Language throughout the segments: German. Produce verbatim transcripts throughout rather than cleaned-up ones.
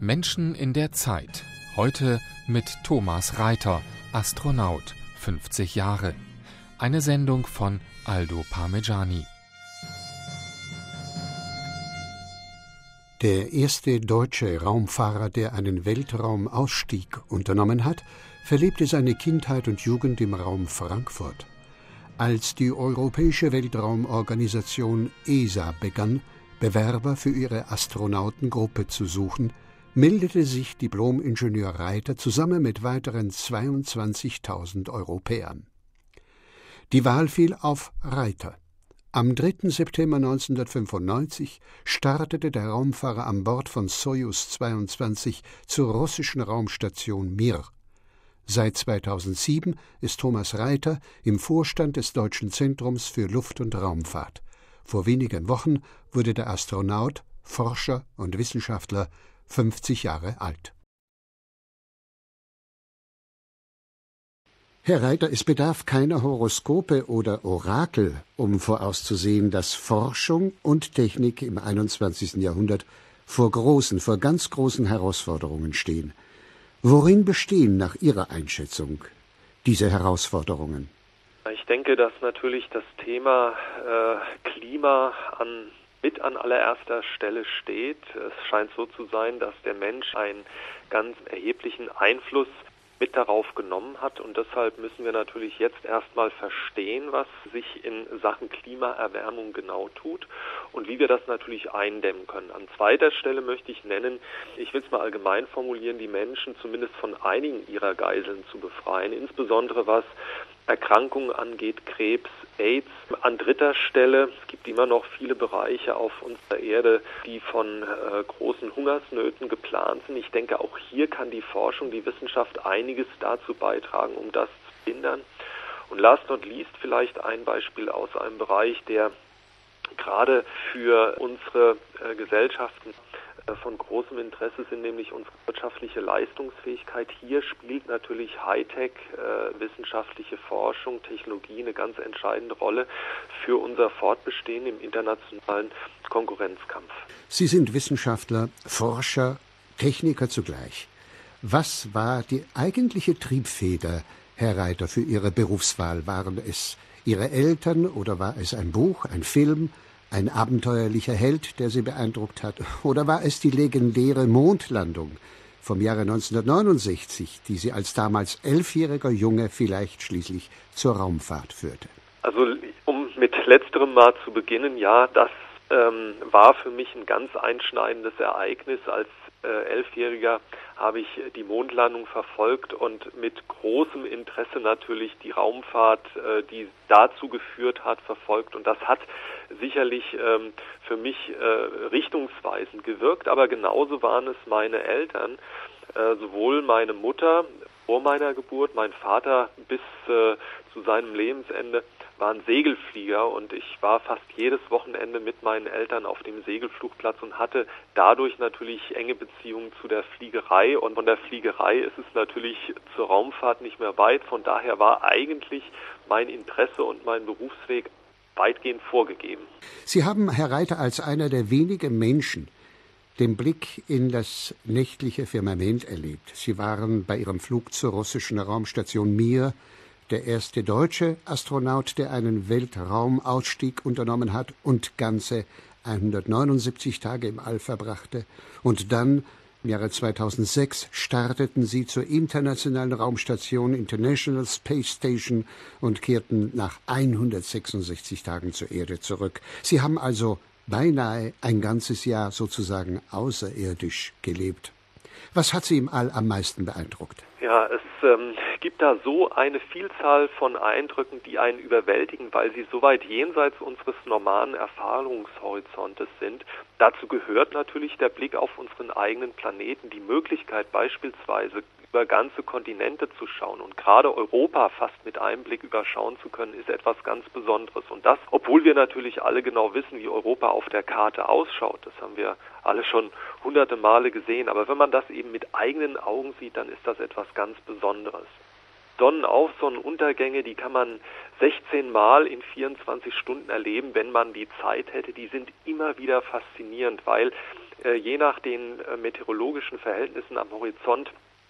Menschen in der Zeit. Heute mit Thomas Reiter, Astronaut, fünfzig Jahre. Eine Sendung von Aldo Parmegiani. Der erste deutsche Raumfahrer, der einen Weltraumausstieg unternommen hat, verlebte seine Kindheit und Jugend im Raum Frankfurt. Als die Europäische Weltraumorganisation E S A begann, Bewerber für ihre Astronautengruppe zu suchen, meldete sich Diplom-Ingenieur Reiter zusammen mit weiteren zweiundzwanzigtausend Europäern. Die Wahl fiel auf Reiter. Am dritten September neunzehnhundertfünfundneunzig startete der Raumfahrer an Bord von Sojus zweiundzwanzig zur russischen Raumstation Mir. Seit zweitausendsieben ist Thomas Reiter im Vorstand des Deutschen Zentrums für Luft- und Raumfahrt. Vor wenigen Wochen wurde der Astronaut, Forscher und Wissenschaftler fünfzig Jahre alt. Herr Reiter, es bedarf keiner Horoskope oder Orakel, um vorauszusehen, dass Forschung und Technik im einundzwanzigsten Jahrhundert vor großen, vor ganz großen Herausforderungen stehen. Worin bestehen nach Ihrer Einschätzung diese Herausforderungen? Ich denke, dass natürlich das Thema äh, Klima an mit an allererster Stelle steht. Es scheint so zu sein, dass der Mensch einen ganz erheblichen Einfluss mit darauf genommen hat, und deshalb müssen wir natürlich jetzt erstmal verstehen, was sich in Sachen Klimaerwärmung genau tut und wie wir das natürlich eindämmen können. An zweiter Stelle möchte ich nennen, ich will es mal allgemein formulieren, die Menschen zumindest von einigen ihrer Geiseln zu befreien, insbesondere was Erkrankungen angeht, Krebs, AIDS. An dritter Stelle, es gibt immer noch viele Bereiche auf unserer Erde, die von äh, großen Hungersnöten geplant sind. Ich denke, auch hier kann die Forschung, die Wissenschaft einiges dazu beitragen, um das zu verhindern. Und last not least vielleicht ein Beispiel aus einem Bereich, der gerade für unsere äh, Gesellschaften äh, von großem Interesse sind, nämlich unsere wirtschaftliche Leistungsfähigkeit. Hier spielt natürlich Hightech, äh, wissenschaftliche Forschung, Technologie eine ganz entscheidende Rolle für unser Fortbestehen im internationalen Konkurrenzkampf. Sie sind Wissenschaftler, Forscher, Techniker zugleich. Was war die eigentliche Triebfeder, Herr Reiter, für Ihre Berufswahl? Waren es Ihre Eltern oder war es ein Buch, ein Film, ein abenteuerlicher Held, der Sie beeindruckt hat? Oder war es die legendäre Mondlandung vom Jahre neunzehnhundertneunundsechzig, die Sie als damals elfjähriger Junge vielleicht schließlich zur Raumfahrt führte? Also um mit letzterem mal zu beginnen, ja, das ähm, war für mich ein ganz einschneidendes Ereignis. Als äh, Elfjähriger habe ich die Mondlandung verfolgt und mit großem Interesse natürlich die Raumfahrt, äh, die dazu geführt hat, verfolgt. Und das hat sicherlich ähm, für mich äh, richtungsweisend gewirkt, aber genauso waren es meine Eltern, äh, sowohl meine Mutter vor meiner Geburt, mein Vater bis äh, zu seinem Lebensende war ein Segelflieger, und ich war fast jedes Wochenende mit meinen Eltern auf dem Segelflugplatz und hatte dadurch natürlich enge Beziehungen zu der Fliegerei, und von der Fliegerei ist es natürlich zur Raumfahrt nicht mehr weit. Von daher war eigentlich mein Interesse und mein Berufsweg weitgehend vorgegeben. Sie haben, Herr Reiter, als einer der wenigen Menschen den Blick in das nächtliche Firmament erlebt. Sie waren bei Ihrem Flug zur russischen Raumstation Mir der erste deutsche Astronaut, der einen Weltraumausstieg unternommen hat und ganze hundertneunundsiebzig Tage im All verbrachte. Und dann, im Jahre zweitausendsechs, starteten Sie zur internationalen Raumstation International Space Station und kehrten nach hundertsechsundsechzig Tagen zur Erde zurück. Sie haben also beinahe ein ganzes Jahr sozusagen außerirdisch gelebt. Was hat Sie im All am meisten beeindruckt? Ja, es ähm, gibt da so eine Vielzahl von Eindrücken, die einen überwältigen, weil sie so weit jenseits unseres normalen Erfahrungshorizontes sind. Dazu gehört natürlich der Blick auf unseren eigenen Planeten, die Möglichkeit beispielsweise über ganze Kontinente zu schauen, und gerade Europa fast mit einem Blick überschauen zu können, ist etwas ganz Besonderes. Und das, obwohl wir natürlich alle genau wissen, wie Europa auf der Karte ausschaut. Das haben wir alle schon hunderte Male gesehen. Aber wenn man das eben mit eigenen Augen sieht, dann ist das etwas ganz Besonderes. Sonnenauf-, Sonnenuntergänge, die kann man sechzehn Mal in vierundzwanzig Stunden erleben, wenn man die Zeit hätte. Die sind immer wieder faszinierend, weil äh, je nach den äh, meteorologischen Verhältnissen am Horizont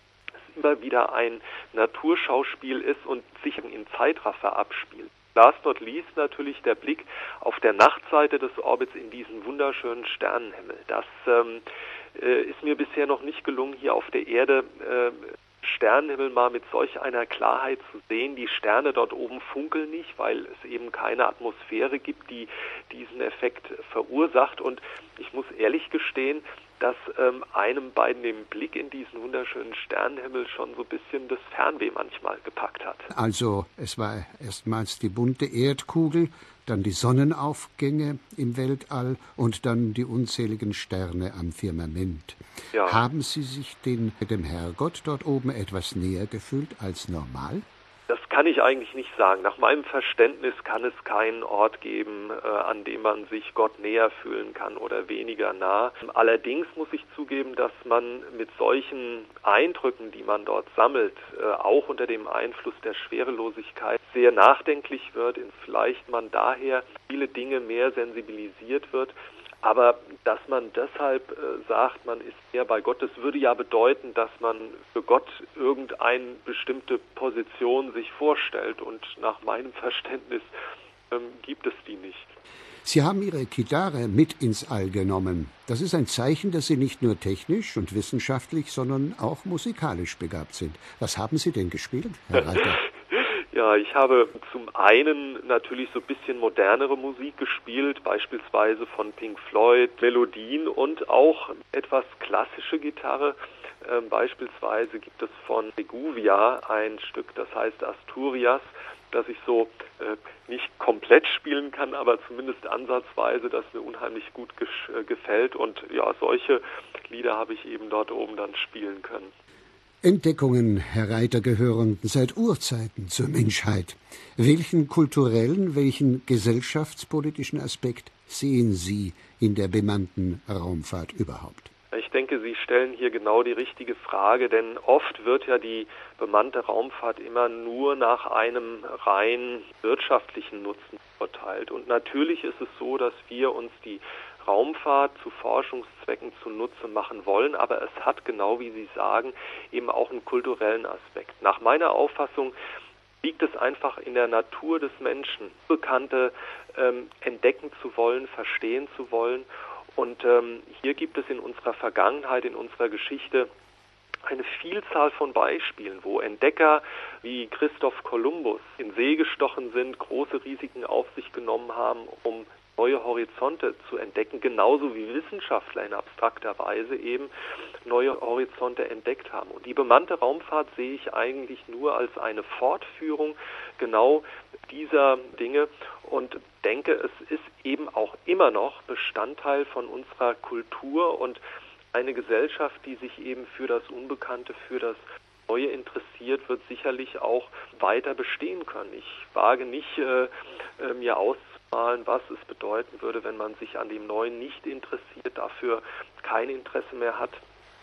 es immer wieder ein Naturschauspiel ist und sich in Zeitraffer abspielt. Last not least natürlich der Blick auf der Nachtseite des Orbits in diesen wunderschönen Sternenhimmel. Das ähm, äh, ist mir bisher noch nicht gelungen, hier auf der Erde äh, Sternenhimmel mal mit solch einer Klarheit zu sehen. Die Sterne dort oben funkeln nicht, weil es eben keine Atmosphäre gibt, die diesen Effekt verursacht. Und ich muss ehrlich gestehen, dass ähm, einem bei dem Blick in diesen wunderschönen Sternenhimmel schon so ein bisschen das Fernweh manchmal gepackt hat. Also es war erstmals die bunte Erdkugel, dann die Sonnenaufgänge im Weltall und dann die unzähligen Sterne am Firmament. Ja. Haben Sie sich den, dem Herrgott dort oben etwas näher gefühlt als normal? Das kann ich eigentlich nicht sagen. Nach meinem Verständnis kann es keinen Ort geben, äh, an dem man sich Gott näher fühlen kann oder weniger nah. Allerdings muss ich zugeben, dass man mit solchen Eindrücken, die man dort sammelt, äh, auch unter dem Einfluss der Schwerelosigkeit sehr nachdenklich wird, und vielleicht man daher viele Dinge mehr sensibilisiert wird. Aber dass man deshalb äh, sagt, man ist mehr bei Gott, das würde ja bedeuten, dass man für Gott irgendeine bestimmte Position sich vorstellt. Und nach meinem Verständnis ähm, gibt es die nicht. Sie haben Ihre Gitarre mit ins All genommen. Das ist ein Zeichen, dass Sie nicht nur technisch und wissenschaftlich, sondern auch musikalisch begabt sind. Was haben Sie denn gespielt, Herr Reiter? Ja, ich habe zum einen natürlich so ein bisschen modernere Musik gespielt, beispielsweise von Pink Floyd, Melodien und auch etwas klassische Gitarre. Ähm, beispielsweise gibt es von Segovia ein Stück, das heißt Asturias, das ich so äh, nicht komplett spielen kann, aber zumindest ansatzweise, das mir unheimlich gut äh, gefällt. Und ja, solche Lieder habe ich eben dort oben dann spielen können. Entdeckungen, Herr Reiter, gehören seit Urzeiten zur Menschheit. Welchen kulturellen, welchen gesellschaftspolitischen Aspekt sehen Sie in der bemannten Raumfahrt überhaupt? Ich denke, Sie stellen hier genau die richtige Frage, denn oft wird ja die bemannte Raumfahrt immer nur nach einem rein wirtschaftlichen Nutzen beurteilt. Und natürlich ist es so, dass wir uns die Raumfahrt zu Forschungszwecken zunutze machen wollen, aber es hat, genau wie Sie sagen, eben auch einen kulturellen Aspekt. Nach meiner Auffassung liegt es einfach in der Natur des Menschen, Bekannte ähm, entdecken zu wollen, verstehen zu wollen. Und ähm, hier gibt es in unserer Vergangenheit, in unserer Geschichte eine Vielzahl von Beispielen, wo Entdecker wie Christoph Kolumbus in See gestochen sind, große Risiken auf sich genommen haben, um neue Horizonte zu entdecken, genauso wie Wissenschaftler in abstrakter Weise eben neue Horizonte entdeckt haben. Und die bemannte Raumfahrt sehe ich eigentlich nur als eine Fortführung genau dieser Dinge und denke, es ist eben auch immer noch Bestandteil von unserer Kultur und eine Gesellschaft, die sich eben für das Unbekannte, für das Neue interessiert, wird sicherlich auch weiter bestehen können. Ich wage nicht, äh, äh, mir auszumalen, was es bedeuten würde, wenn man sich an dem Neuen nicht interessiert, dafür kein Interesse mehr hat,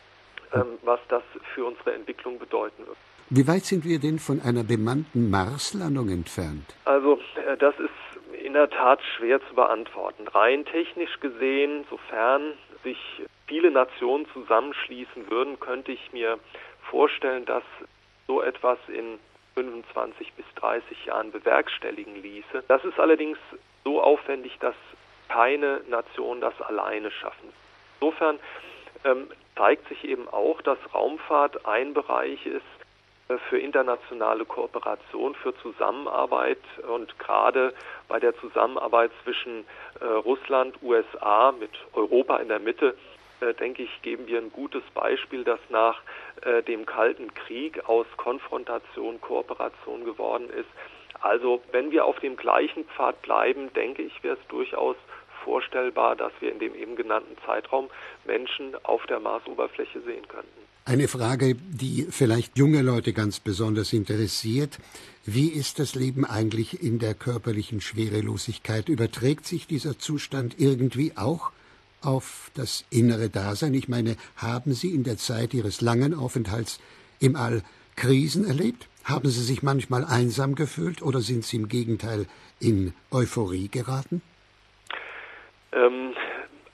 ähm, was das für unsere Entwicklung bedeuten wird. Wie weit sind wir denn von einer bemannten Marslandung entfernt? Also äh, das ist in der Tat schwer zu beantworten. Rein technisch gesehen, sofern sich viele Nationen zusammenschließen würden, könnte ich mir vorstellen, dass so etwas in fünfundzwanzig bis dreißig Jahren bewerkstelligen ließe. Das ist allerdings so aufwendig, dass keine Nation das alleine schaffen. Insofern ähm, zeigt sich eben auch, dass Raumfahrt ein Bereich ist äh, für internationale Kooperation, für Zusammenarbeit und gerade bei der Zusammenarbeit zwischen äh, Russland, U S A mit Europa in der Mitte, äh, denke ich, geben wir ein gutes Beispiel, dass nach äh, dem Kalten Krieg aus Konfrontation Kooperation geworden ist. Also wenn wir auf dem gleichen Pfad bleiben, denke ich, wäre es durchaus vorstellbar, dass wir in dem eben genannten Zeitraum Menschen auf der Marsoberfläche sehen könnten. Eine Frage, die vielleicht junge Leute ganz besonders interessiert. Wie ist das Leben eigentlich in der körperlichen Schwerelosigkeit? Überträgt sich dieser Zustand irgendwie auch auf das innere Dasein? Ich meine, haben Sie in der Zeit Ihres langen Aufenthalts im All Krisen erlebt? Haben Sie sich manchmal einsam gefühlt oder sind Sie im Gegenteil in Euphorie geraten? Ähm,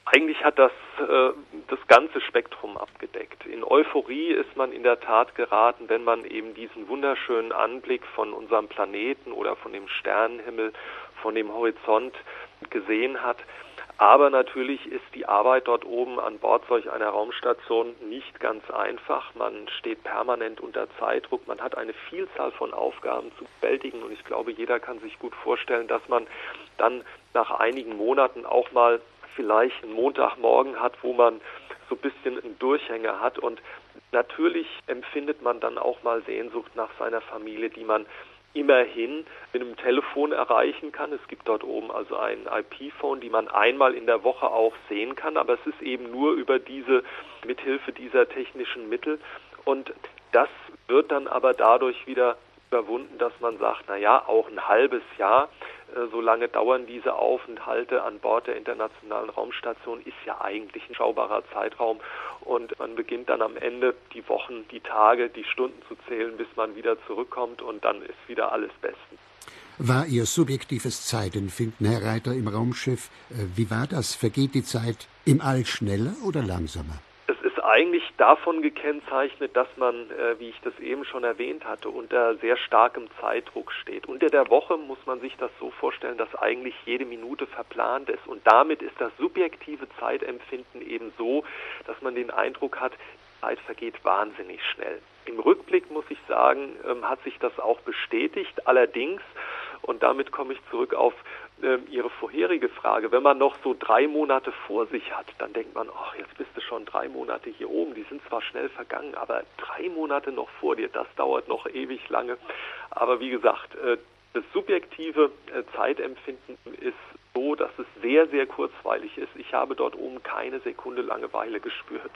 Eigentlich hat das äh, das ganze Spektrum abgedeckt. In Euphorie ist man in der Tat geraten, wenn man eben diesen wunderschönen Anblick von unserem Planeten oder von dem Sternenhimmel, von dem Horizont gesehen hat. Aber natürlich ist die Arbeit dort oben an Bord solch einer Raumstation nicht ganz einfach. Man steht permanent unter Zeitdruck. Man hat eine Vielzahl von Aufgaben zu bewältigen. Und ich glaube, jeder kann sich gut vorstellen, dass man dann nach einigen Monaten auch mal vielleicht einen Montagmorgen hat, wo man so ein bisschen einen Durchhänger hat. Und natürlich empfindet man dann auch mal Sehnsucht nach seiner Familie, die man immerhin mit einem Telefon erreichen kann. Es gibt dort oben also ein I P-Phone, die man einmal in der Woche auch sehen kann, aber es ist eben nur über diese, mithilfe dieser technischen Mittel. Und das wird dann aber dadurch wieder überwunden, dass man sagt, na ja, auch ein halbes Jahr, äh, so lange dauern diese Aufenthalte an Bord der Internationalen Raumstation, ist ja eigentlich ein schaubarer Zeitraum. Und man beginnt dann am Ende die Wochen, die Tage, die Stunden zu zählen, bis man wieder zurückkommt und dann ist wieder alles bestens. War Ihr subjektives Zeitempfinden, Herr Reiter, im Raumschiff, äh, wie war das? Vergeht die Zeit im All schneller oder langsamer? Es ist eigentlich davon gekennzeichnet, dass man, äh, wie ich das eben schon erwähnt hatte, unter sehr starkem Zeitdruck steht. Unter der Woche muss man sich das so vorstellen, dass eigentlich jede Minute verplant ist. Und damit ist das subjektive Zeitempfinden eben so, dass man den Eindruck hat, die Zeit vergeht wahnsinnig schnell. Im Rückblick, muss ich sagen, ähm, hat sich das auch bestätigt. Allerdings, und damit komme ich zurück auf äh, Ihre vorherige Frage, wenn man noch so drei Monate vor sich hat, dann denkt man, ach, jetzt bist du schon drei Monate hier oben, die sind zwar schnell vergangen, aber drei Monate noch vor dir, das dauert noch ewig lange. Aber wie gesagt, äh, das subjektive äh, Zeitempfinden ist so, dass es sehr, sehr kurzweilig ist. Ich habe dort oben keine Sekunde Langeweile gespürt.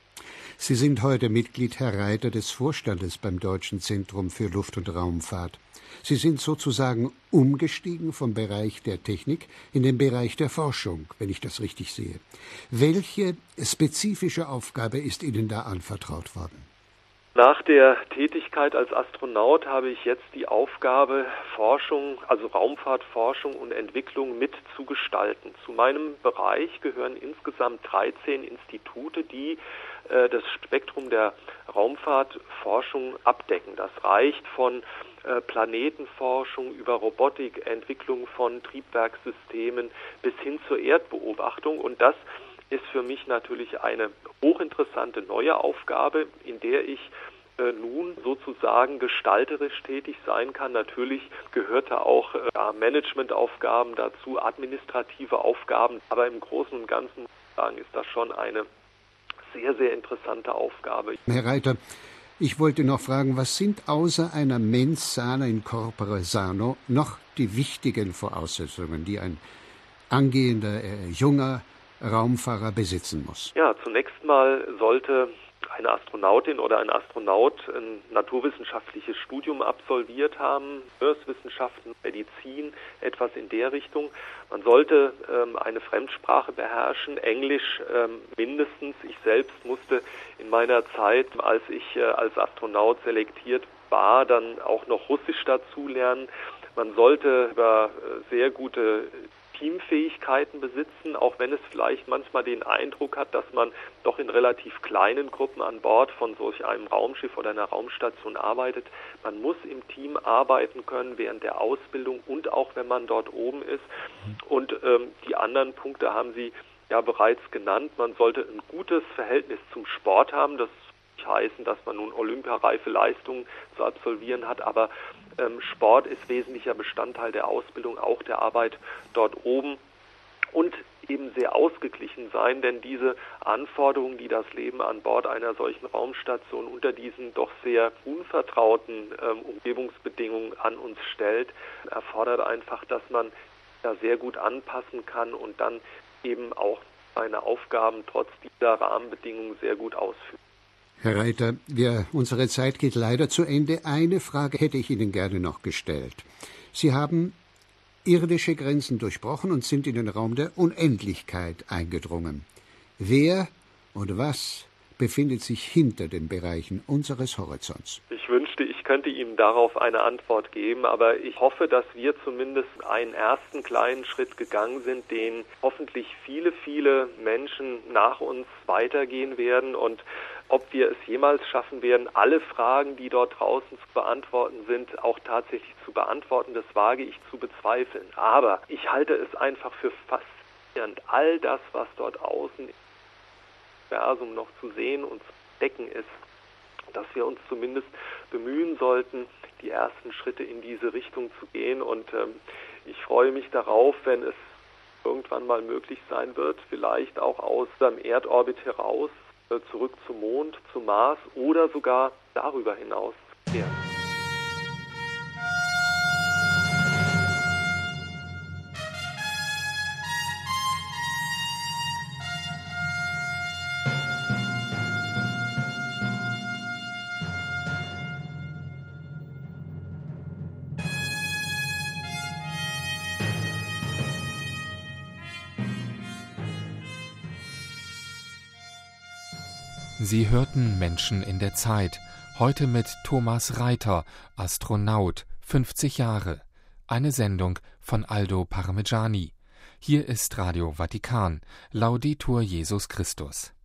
Sie sind heute Mitglied, Herr Reiter, des Vorstandes beim Deutschen Zentrum für Luft- und Raumfahrt. Sie sind sozusagen umgestiegen vom Bereich der Technik in den Bereich der Forschung, wenn ich das richtig sehe. Welche spezifische Aufgabe ist Ihnen da anvertraut worden? Nach der Tätigkeit als Astronaut habe ich jetzt die Aufgabe, Forschung, also Raumfahrtforschung und Entwicklung mitzugestalten. Zu meinem Bereich gehören insgesamt dreizehn Institute, die äh, das Spektrum der Raumfahrtforschung abdecken. Das reicht von äh, Planetenforschung über Robotik, Entwicklung von Triebwerkssystemen bis hin zur Erdbeobachtung. Und das ist für mich natürlich eine hochinteressante neue Aufgabe, in der ich äh, nun sozusagen gestalterisch tätig sein kann. Natürlich gehört da auch äh, Managementaufgaben dazu, administrative Aufgaben, aber im Großen und Ganzen muss ich sagen, ist das schon eine sehr, sehr interessante Aufgabe. Herr Reiter, ich wollte noch fragen, was sind außer einer mens sana in corpore sano noch die wichtigen Voraussetzungen, die ein angehender, äh, junger Raumfahrer besitzen muss? Ja, zunächst mal sollte eine Astronautin oder ein Astronaut ein naturwissenschaftliches Studium absolviert haben, Ingenieurswissenschaften, Medizin, etwas in der Richtung. Man sollte ähm, eine Fremdsprache beherrschen, Englisch ähm, mindestens. Ich selbst musste in meiner Zeit, als ich äh, als Astronaut selektiert war, dann auch noch Russisch dazu lernen. Man sollte über äh, sehr gute Teamfähigkeiten besitzen, auch wenn es vielleicht manchmal den Eindruck hat, dass man doch in relativ kleinen Gruppen an Bord von solch einem Raumschiff oder einer Raumstation arbeitet. Man muss im Team arbeiten können während der Ausbildung und auch wenn man dort oben ist. Und ähm, die anderen Punkte haben Sie ja bereits genannt. Man sollte ein gutes Verhältnis zum Sport haben. Das heißen, dass man nun olympiareife Leistungen zu absolvieren hat, aber ähm, Sport ist wesentlicher Bestandteil der Ausbildung, auch der Arbeit dort oben und eben sehr ausgeglichen sein, denn diese Anforderungen, die das Leben an Bord einer solchen Raumstation unter diesen doch sehr unvertrauten ähm, Umgebungsbedingungen an uns stellt, erfordert einfach, dass man da sehr gut anpassen kann und dann eben auch seine Aufgaben trotz dieser Rahmenbedingungen sehr gut ausführt. Herr Reiter, wir, unsere Zeit geht leider zu Ende. Eine Frage hätte ich Ihnen gerne noch gestellt. Sie haben irdische Grenzen durchbrochen und sind in den Raum der Unendlichkeit eingedrungen. Wer und was befindet sich hinter den Bereichen unseres Horizonts? Ich wünschte, ich könnte Ihnen darauf eine Antwort geben, aber ich hoffe, dass wir zumindest einen ersten kleinen Schritt gegangen sind, den hoffentlich viele, viele Menschen nach uns weitergehen werden. Und ob wir es jemals schaffen werden, alle Fragen, die dort draußen zu beantworten sind, auch tatsächlich zu beantworten, das wage ich zu bezweifeln. Aber ich halte es einfach für faszinierend, all das, was dort außen im Universum noch zu sehen und zu entdecken ist, dass wir uns zumindest bemühen sollten, die ersten Schritte in diese Richtung zu gehen. Und ähm, ich freue mich darauf, wenn es irgendwann mal möglich sein wird, vielleicht auch aus dem Erdorbit heraus, äh, zurück zum Mond, zum Mars oder sogar darüber hinaus zu kehren. Sie hörten Menschen in der Zeit, heute mit Thomas Reiter, Astronaut, fünfzig Jahre. Eine Sendung von Aldo Parmigiani. Hier ist Radio Vatikan. Laudetur Jesus Christus.